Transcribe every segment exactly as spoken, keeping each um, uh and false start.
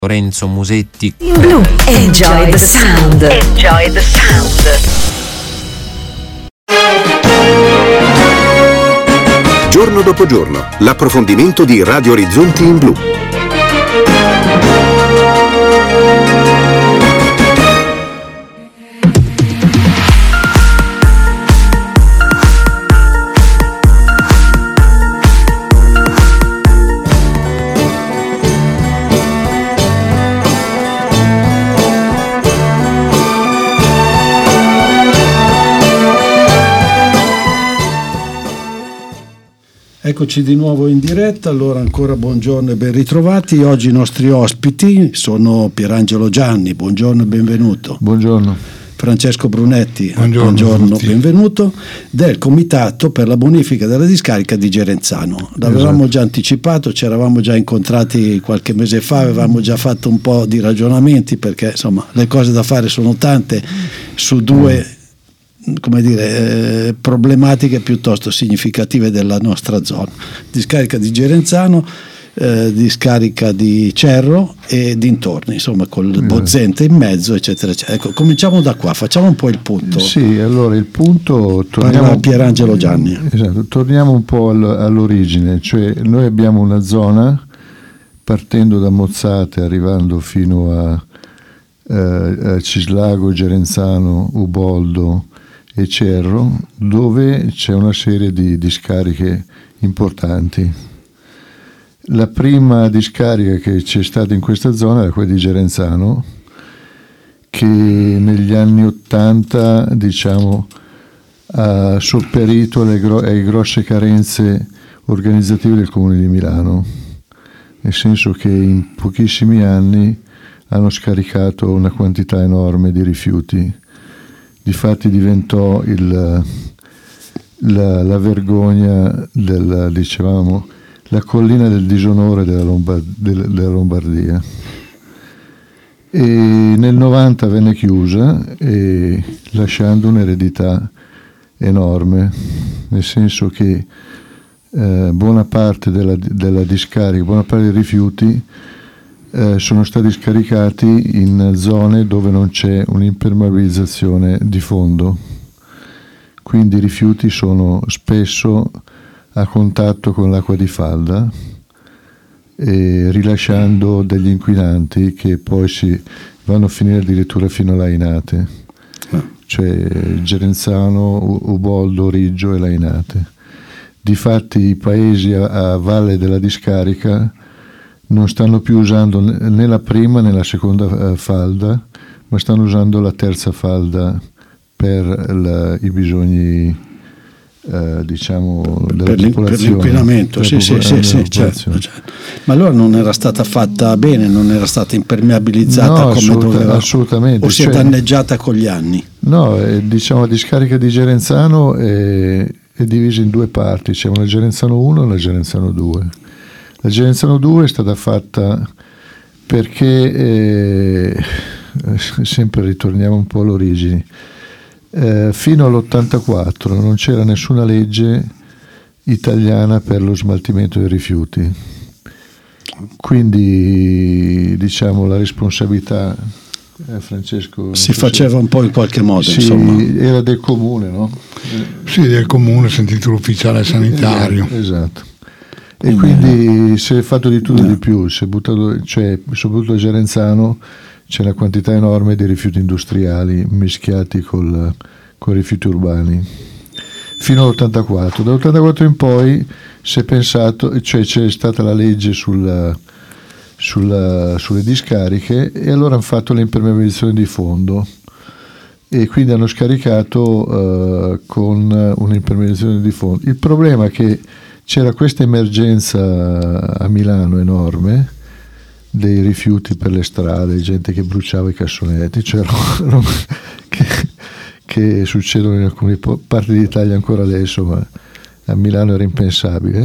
Lorenzo Musetti. Blu, enjoy the sound. Enjoy the sound. Giorno dopo giorno, l'approfondimento di Radio Orizzonti in blu. Eccoci di nuovo in diretta, allora ancora buongiorno e ben ritrovati. Oggi i nostri ospiti sono Pierangelo Gianni, buongiorno e benvenuto. Buongiorno. Francesco Brunetti, buongiorno, buongiorno benvenuto, del Comitato per la bonifica della discarica di Gerenzano. L'avevamo esatto. già anticipato, ci eravamo già incontrati qualche mese fa, avevamo già fatto un po' di ragionamenti perché insomma le cose da fare sono tante su due mm. come dire, eh, problematiche piuttosto significative della nostra zona: discarica di Gerenzano, eh, discarica di Cerro e dintorni, insomma col eh. Bozzente in mezzo, eccetera eccetera. Ecco, cominciamo da qua, facciamo un po' il punto. Sì, allora il punto, torniamo a Pierangelo Gianni. Esatto, torniamo un po' all'origine, cioè noi abbiamo una zona partendo da Mozzate, arrivando fino a, eh, a Cislago, Gerenzano, Uboldo e Cerro, dove c'è una serie di discariche importanti. La prima discarica che c'è stata in questa zona era quella di Gerenzano, che negli anni ottanta diciamo ha sopperito alle, gro- alle grosse carenze organizzative del Comune di Milano, nel senso che in pochissimi anni hanno scaricato una quantità enorme di rifiuti. Difatti diventò il, la, la vergogna del, dicevamo, la collina del disonore della, Lombard, della Lombardia. E nel novanta venne chiusa, e lasciando un'eredità enorme, nel senso che eh, buona parte della, della discarica, buona parte dei rifiuti Eh, sono stati scaricati in zone dove non c'è un'impermeabilizzazione di fondo, quindi i rifiuti sono spesso a contatto con l'acqua di falda, e rilasciando degli inquinanti che poi si vanno a finire addirittura fino a Lainate, cioè Gerenzano, Uboldo, Riggio e Lainate. Difatti i paesi a, a valle della discarica non stanno più usando né la prima né la seconda falda, ma stanno usando la terza falda per la, i bisogni eh, diciamo della per popolazione. Per l'inquinamento, sì, sì, sì, sì, certo, certo. Ma allora non era stata fatta bene, non era stata impermeabilizzata no, come assoluta, doveva? Assolutamente. O si è cioè, danneggiata con gli anni? No, eh, diciamo la discarica di Gerenzano è, è divisa in due parti, c'è una Gerenzano uno e una Gerenzano due. La Gerenzano due è stata fatta perché, eh, sempre ritorniamo un po' all'origine, eh, fino all'ottantaquattro non c'era nessuna legge italiana per lo smaltimento dei rifiuti, quindi diciamo la responsabilità, eh, Francesco... Si faceva un po' in qualche modo, sì, insomma. Era del comune, no? Sì, del comune, sentito l'ufficiale sanitario. Esatto. E quindi si è fatto di tutto e di più, si è buttato, cioè, soprattutto a Gerenzano c'è una quantità enorme di rifiuti industriali mischiati col, con rifiuti urbani, fino all'ottantaquattro. Dall'ottantaquattro in poi si è pensato, cioè c'è stata la legge sulla, sulla, sulle discariche, e allora hanno fatto l'impermeabilizzazione di fondo, e quindi hanno scaricato uh, con un'impermeabilizzazione di fondo. Il problema è che c'era questa emergenza a Milano enorme dei rifiuti per le strade, gente che bruciava i cassonetti, cioè che, che succedono in alcune parti d'Italia ancora adesso, ma a Milano era impensabile.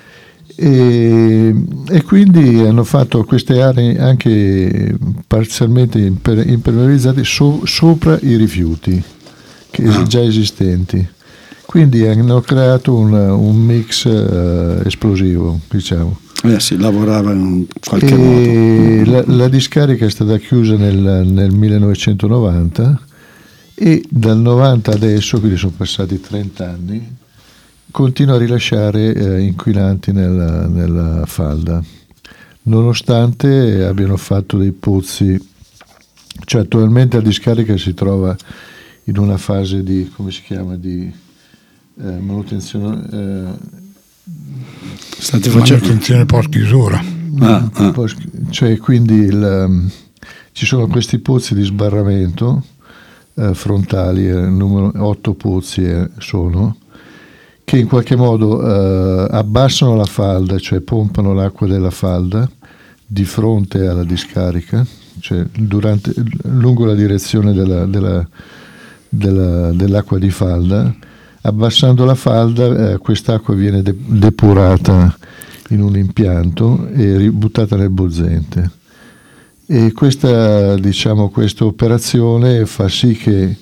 E, e quindi hanno fatto queste aree anche parzialmente imper, impermeabilizzate so, sopra i rifiuti che ah. già esistenti. Quindi hanno creato un, un mix uh, esplosivo, diciamo. Eh sì, lavorava in qualche e modo. La, la discarica è stata chiusa nel, nel millenovecentonovanta e dal novanta adesso, quindi sono passati trenta anni, continua a rilasciare eh, inquinanti nella, nella falda, nonostante abbiano fatto dei pozzi. Cioè attualmente la discarica si trova in una fase di, come si chiama, di eh, manutenzione eh, State facendo manutenzione post chiusura. ah, ah. Cioè quindi il, ci sono questi pozzi di sbarramento eh, frontali, eh, numero otto pozzi eh, sono, che in qualche modo eh, abbassano la falda, cioè pompano l'acqua della falda di fronte alla discarica, cioè durante, lungo la direzione della, della, della, dell'acqua di falda. Abbassando la falda eh, quest'acqua viene de- depurata in un impianto e buttata nel bozzente, e questa, diciamo, questa operazione fa sì che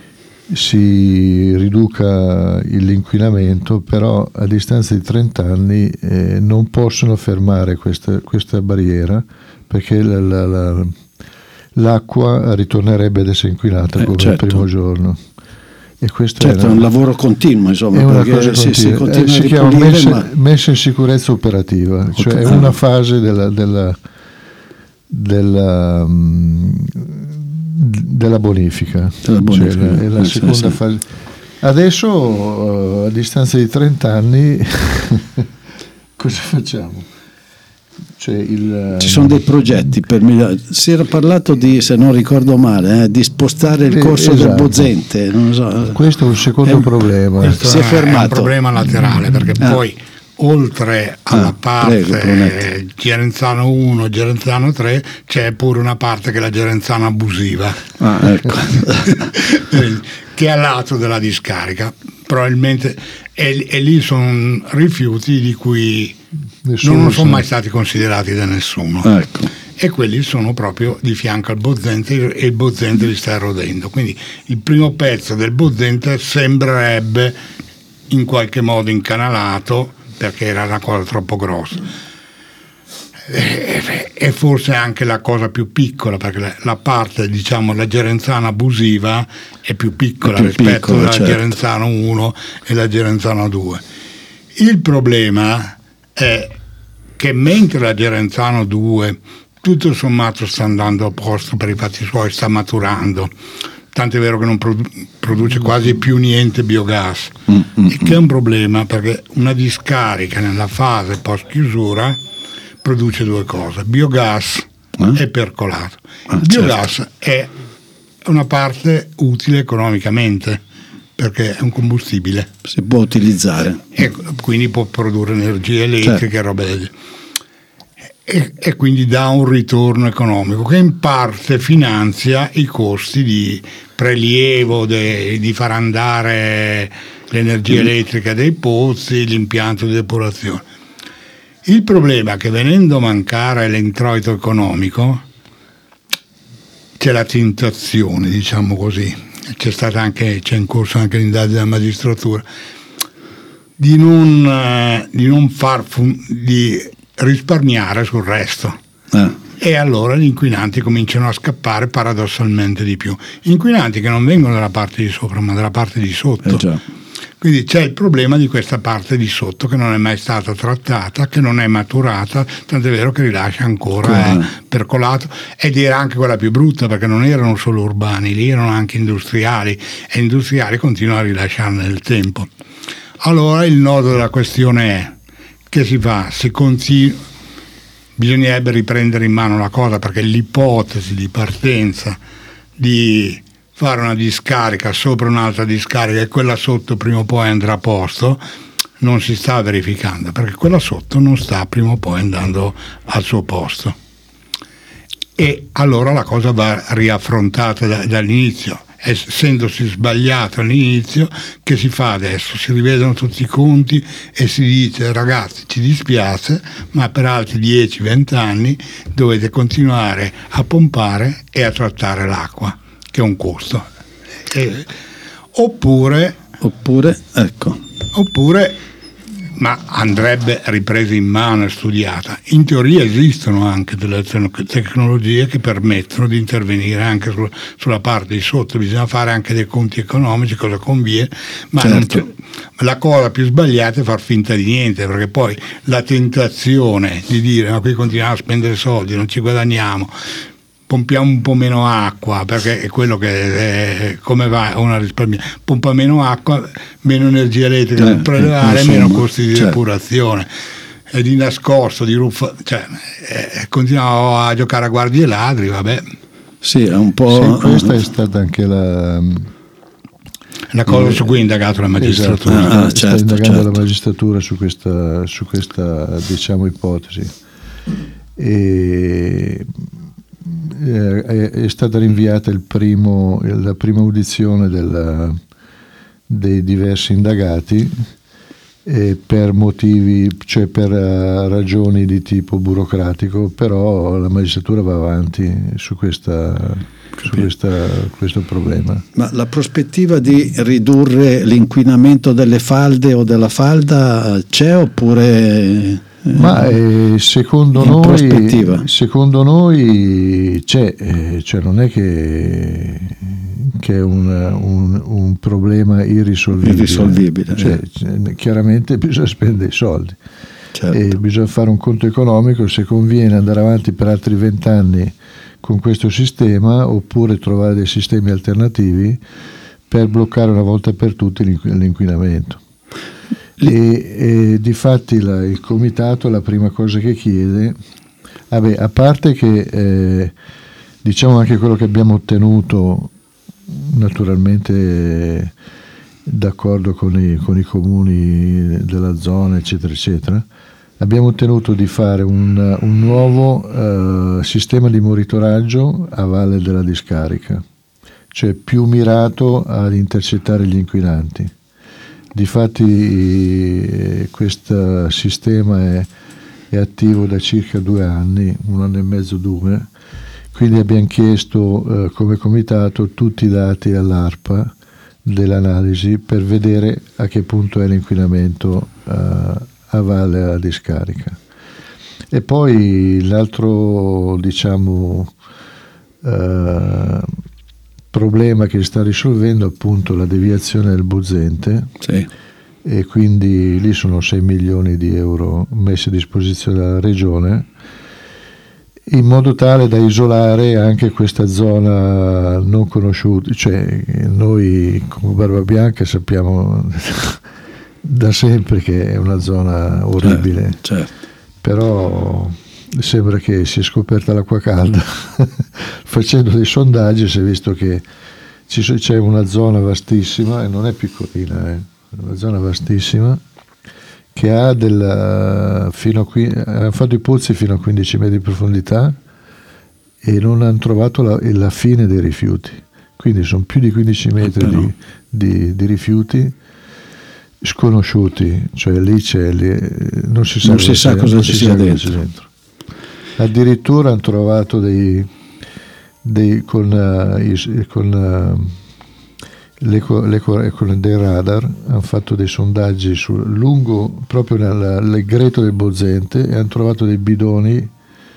si riduca l'inquinamento, però a distanza di trenta anni eh, non possono fermare questa, questa barriera, perché la, la, la, l'acqua ritornerebbe ad essere inquinata eh, come certo. il primo giorno. E questo certo, è, una, è un lavoro continuo, insomma, è una perché cosa si, si continua. continua Eh, a si chiama ripulire, messa, ma... messa in sicurezza operativa, cioè è una fase della, della, della, della bonifica, Della bonifica. Cioè, la, è la Eh, seconda sì, sì. fase. Adesso uh, a distanza di trenta anni cosa facciamo? Cioè il, Ci sono dei progetti per migliorare. Si era parlato di, se non ricordo male, eh, di spostare il Eh, corso esatto. del Bozzente. Non so. Questo è un secondo È- problema. Questo Si è è, fermato. è un problema laterale, perché Ah. poi oltre alla Ah, parte prego, Brunetti. Gerenzano uno, Gerenzano tre, c'è pure una parte che è la Gerenzano abusiva, Ah, ecco. che è al lato della discarica. Probabilmente e, e lì sono rifiuti di cui Nessuno non sono sa. mai stati considerati da nessuno. Ecco. E quelli sono proprio di fianco al bozzente e il bozzente li sta erodendo. Quindi il primo pezzo del bozzente sembrerebbe in qualche modo incanalato, perché era una cosa troppo grossa. E, e forse anche la cosa più piccola, perché la, la parte, diciamo, la Gerenzano abusiva è più piccola È più rispetto piccola, alla certo. Gerenzano uno e la Gerenzano due. Il problema è che mentre la Gerenzano due tutto sommato sta andando a posto per i fatti suoi, sta maturando, tanto è vero che non produ- produce quasi più niente biogas, Mm, mm, il che è un problema, perché una discarica nella fase post chiusura produce due cose: biogas Eh? e percolato. Ah, Il biogas è una parte utile economicamente, perché è un combustibile Si può utilizzare. e quindi può produrre energia elettrica Certo. e roba del genere. E, e quindi dà un ritorno economico che in parte finanzia i costi di prelievo, de, di far andare l'energia elettrica dei pozzi, l'impianto di depurazione. Il problema è che, venendo a mancare l'introito economico, c'è la tentazione, diciamo così, c'è stata anche, c'è in corso anche l'indagine della magistratura, di non, eh, di non far fun- di risparmiare sul resto. Eh. E allora gli inquinanti cominciano a scappare paradossalmente di più. Inquinanti che non vengono dalla parte di sopra, ma dalla parte di sotto. Eh già. Quindi c'è il problema di questa parte di sotto che non è mai stata trattata, che non è maturata, tant'è vero che rilascia ancora Come? eh, percolato, ed era anche quella più brutta, perché non erano solo urbani, lì erano anche industriali, e industriali continuano a rilasciare nel tempo. Allora il nodo della questione è: che si fa? Si continua, bisognerebbe riprendere in mano la cosa, perché l'ipotesi di partenza di fare una discarica sopra un'altra discarica e quella sotto prima o poi andrà a posto non si sta verificando, perché quella sotto non sta prima o poi andando al suo posto. E allora la cosa va riaffrontata da, dall'inizio. Essendosi sbagliato all'inizio, che si fa adesso? Si rivedono tutti i conti e si dice: ragazzi, ci dispiace, ma per altri dieci venti anni dovete continuare a pompare e a trattare l'acqua, che è un costo. E, oppure, Oppure, ecco, oppure ma andrebbe ripresa in mano e studiata. In teoria esistono anche delle tecnologie che permettono di intervenire anche su, sulla parte di sotto, bisogna fare anche dei conti economici, cosa conviene, ma certo. non la cosa più sbagliata è far finta di niente, perché poi la tentazione di dire ma qui continuiamo a spendere soldi, non ci guadagniamo, pompiamo un po' meno acqua, perché è quello che è, come va una risparmia, pompa meno acqua, meno energia elettrica per eh, prelevare, meno costi di certo. depurazione, e di nascosto, di ruffa, cioè eh, continuavo a giocare a guardie e ladri, vabbè. Sì, è un po'. Sì, questa è stata anche la la cosa su cui ha indagato la magistratura. Esatto, ah, sta certo, indagando certo. la magistratura su questa, su questa diciamo ipotesi. E È, è stata rinviata il primo, la prima audizione della, dei diversi indagati e per motivi, cioè per uh, ragioni di tipo burocratico, però la magistratura va avanti su, questa, su questa, questo problema. Ma la prospettiva di ridurre l'inquinamento delle falde o della falda c'è oppure... Ma eh, secondo, noi, secondo noi c'è, eh, cioè non è che, che è un, un, un problema irrisolvibile, irrisolvibile cioè, eh. chiaramente bisogna spendere i soldi, certo. e bisogna fare un conto economico se conviene andare avanti per altri vent'anni con questo sistema oppure trovare dei sistemi alternativi per bloccare una volta per tutti l'inquinamento. E, e difatti la, il comitato la prima cosa che chiede, vabbè, a parte che eh, diciamo anche quello che abbiamo ottenuto naturalmente eh, d'accordo con i, con i comuni della zona eccetera eccetera, abbiamo ottenuto di fare un, un nuovo eh, sistema di monitoraggio a valle della discarica, cioè più mirato ad intercettare gli inquinanti. Difatti questo sistema è, è attivo da circa due anni, un anno e mezzo, due, quindi abbiamo chiesto eh, come comitato tutti i dati all'ARPA dell'analisi per vedere a che punto è l'inquinamento eh, a valle della discarica. E poi l'altro diciamo eh, problema che sta risolvendo appunto la deviazione del Buzzente, sì. E quindi lì sono sei milioni di euro messi a disposizione dalla regione in modo tale da isolare anche questa zona non conosciuta, cioè noi come Barbabianca sappiamo da sempre che è una zona orribile, certo, certo. Però sembra che si è scoperta l'acqua calda. Facendo dei sondaggi si è visto che ci, c'è una zona vastissima, e non è piccolina, eh, è una zona vastissima che ha della, fino a qui, hanno fatto i pozzi fino a quindici metri di profondità e non hanno trovato la, la fine dei rifiuti, quindi sono più di quindici metri di, di, di rifiuti sconosciuti, cioè lì c'è lì, non si sa, non si sa cosa ci sia dentro. dentro. Addirittura hanno trovato dei, dei con, uh, i, con, uh, l'eco, l'eco, con dei radar hanno fatto dei sondaggi sul, lungo proprio nel, nel greto del Bozzente e hanno trovato dei bidoni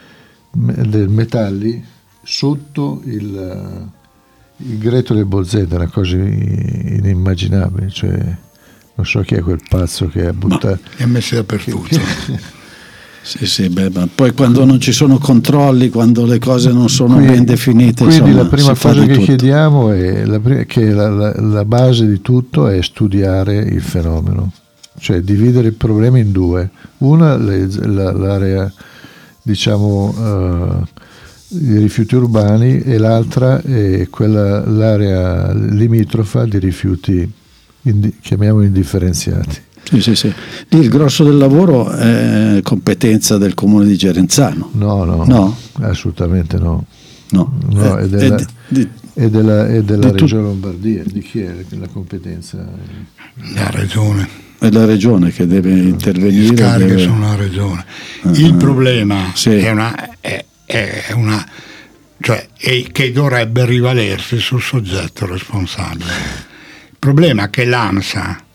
dei metalli sotto il, il greto del Bozzente, una cosa inimmaginabile, cioè non so chi è quel pazzo che ha buttato, li ha messi dappertutto. Sì, sì, beh, ma poi quando non ci sono controlli, quando le cose non sono quindi, ben definite, quindi insomma, la prima cosa che tutto. chiediamo è la, che la, la, la base di tutto è studiare il fenomeno, cioè dividere il problema in due, una le, la, l'area diciamo uh, di rifiuti urbani e l'altra è quella l'area limitrofa di rifiuti indi, chiamiamo indifferenziati. Sì, sì, sì. Lì il grosso del lavoro è competenza del comune di Gerenzano. No, no, no? assolutamente no. No, no è, è della, è di, è della, è della di regione tu... Lombardia. Di chi è la competenza? La regione. È la regione che deve intervenire. Le scariche deve... sono la regione. Uh-huh. Il problema sì. è una, è, è una cioè è che dovrebbe rivalersi sul soggetto responsabile. Il problema è che l'AMSA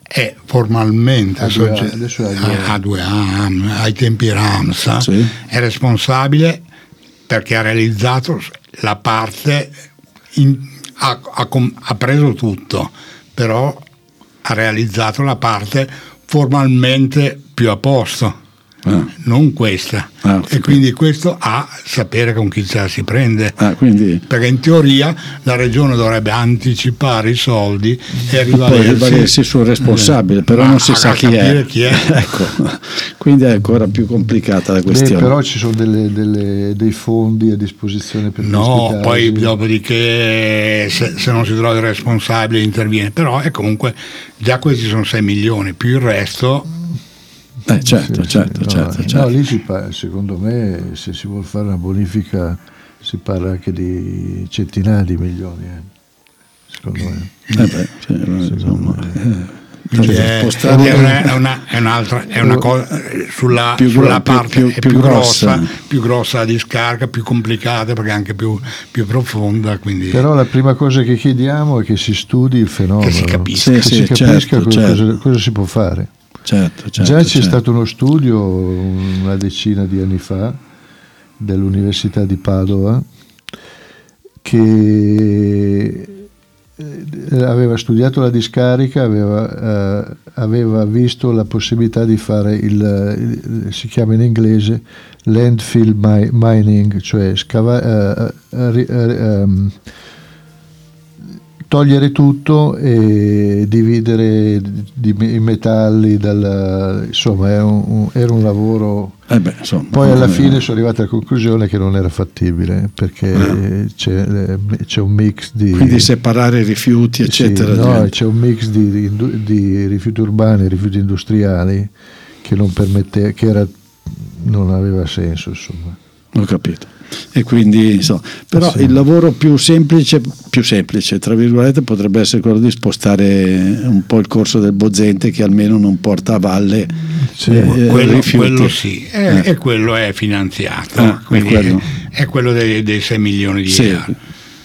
è formalmente a due, sogge- adesso è a a, due. a due anni, ai tempi Ramsar, Sì. è responsabile perché ha realizzato la parte, in, ha, ha, ha preso tutto, però ha realizzato la parte formalmente più a posto. Ah. Non questa, ah, e quindi questo a sapere con chi ce la si prende, ah, quindi... perché in teoria la regione dovrebbe anticipare i soldi e rivalersi, rivalersi sul responsabile, però non si sa chi è. chi è. Ecco. Quindi è ancora più complicata la questione. Beh, però ci sono delle, delle, dei fondi a disposizione per no, poi dopodiché se, se non si trova il responsabile interviene, però è comunque già questi sono sei milioni più il resto. Eh, certo, sì, certo, sì, certo, no, certo. No, lì si parla, secondo me, se si vuole fare una bonifica si parla anche di centinaia di milioni, eh. Secondo me. Eh beh, sì, insomma, eh. È, è, una, è, una, è un'altra è una cosa sulla, più, sulla più, parte più, è più, più grossa. grossa più grossa la discarica, più complicata perché è anche più, più profonda, quindi però la prima cosa che chiediamo è che si studi il fenomeno, che si capisca, che sì, si sì, capisca certo, cosa, certo. Cosa, cosa si può fare. Certo, certo, già c'è certo. stato uno studio una decina di anni fa dell'Università di Padova che aveva studiato la discarica, aveva, uh, aveva visto la possibilità di fare il, il si chiama in inglese landfill mi- mining, cioè scava, uh, uh, uh, um, togliere tutto e dividere di, i metalli dalla, insomma era un, era un lavoro. Eh beh, insomma, poi alla eh, fine sono arrivato alla conclusione che non era fattibile perché eh. c'è, c'è un mix di, quindi separare i rifiuti eccetera, sì, no, c'è un mix di, di, di rifiuti urbani e rifiuti industriali che non permette, che era, non aveva senso, insomma. Ho capito. E quindi insomma, però sì. Il lavoro più semplice più semplice tra virgolette potrebbe essere quello di spostare un po' il corso del Bozzente, che almeno non porta a valle sì, eh, quello, rifiuti. quello sì eh, eh. E quello è finanziato, ah, quindi è quello, è quello dei, dei sei milioni di sì. euro.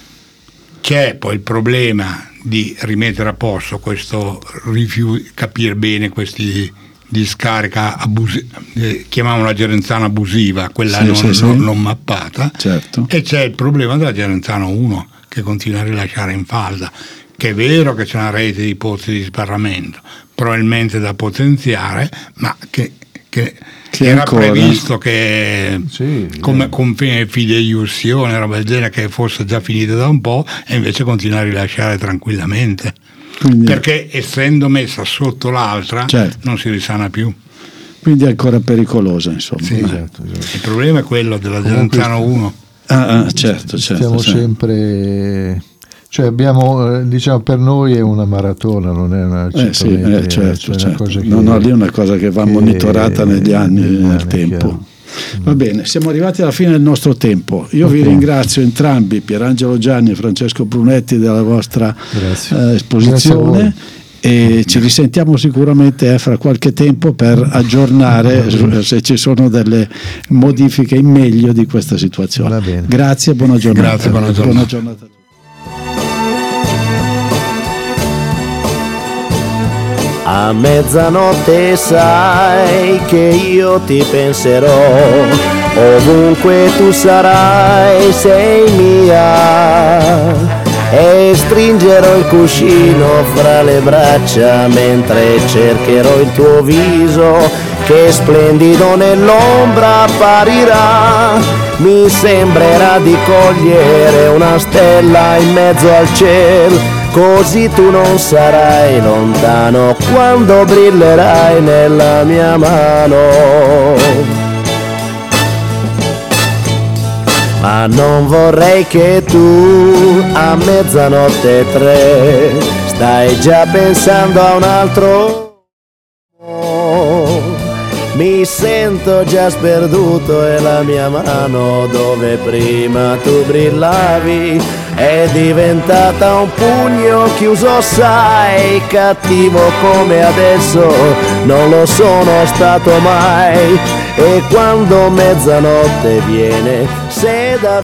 C'è poi il problema di rimettere a posto questo rifiuto, capire bene questi discarica abusi- eh, chiamiamola la Gerenzano abusiva, quella sì, non, sì, sì. non, non mappata, certo. E c'è il problema della Gerenzano uno che continua a rilasciare in falda, che è vero che c'è una rete di pozzi di sbarramento probabilmente da potenziare, ma che, che, che era ancora? previsto che sì, come eh. con fideiussione, roba del genere, che fosse già finita da un po', e invece continua a rilasciare tranquillamente. Quindi, perché essendo messa sotto l'altra, certo, non si risana più. Quindi è ancora pericolosa, insomma. Sì, esatto, esatto. Il problema è quello della Gerenzano uno. Ah, ah, certo, certo. Stiamo certo. sempre, cioè abbiamo, diciamo, per noi è una maratona, non è una eh, sì, eh, certo, cioè certo. Una cosa che, no, no, lì è una cosa che va che, monitorata negli anni, negli nel anni, tempo. Chiaro. Va bene, siamo arrivati alla fine del nostro tempo. Io okay. vi ringrazio entrambi, Pierangelo Gianni e Francesco Brunetti, della vostra eh, esposizione. E ci risentiamo sicuramente eh, fra qualche tempo per aggiornare se ci sono delle modifiche in meglio di questa situazione. Va bene. Grazie e buona giornata. Grazie, buona giornata. Buona giornata. A mezzanotte sai che io ti penserò, ovunque tu sarai sei mia. E stringerò il cuscino fra le braccia mentre cercherò il tuo viso che splendido nell'ombra apparirà. Mi sembrerà di cogliere una stella in mezzo al cielo, così tu non sarai lontano quando brillerai nella mia mano. Ma non vorrei che tu a mezzanotte tre stai già pensando a un altro. Mi sento già sperduto e la mia mano dove prima tu brillavi è diventata un pugno chiuso, sai, cattivo come adesso non lo sono stato mai. E quando mezzanotte viene, se da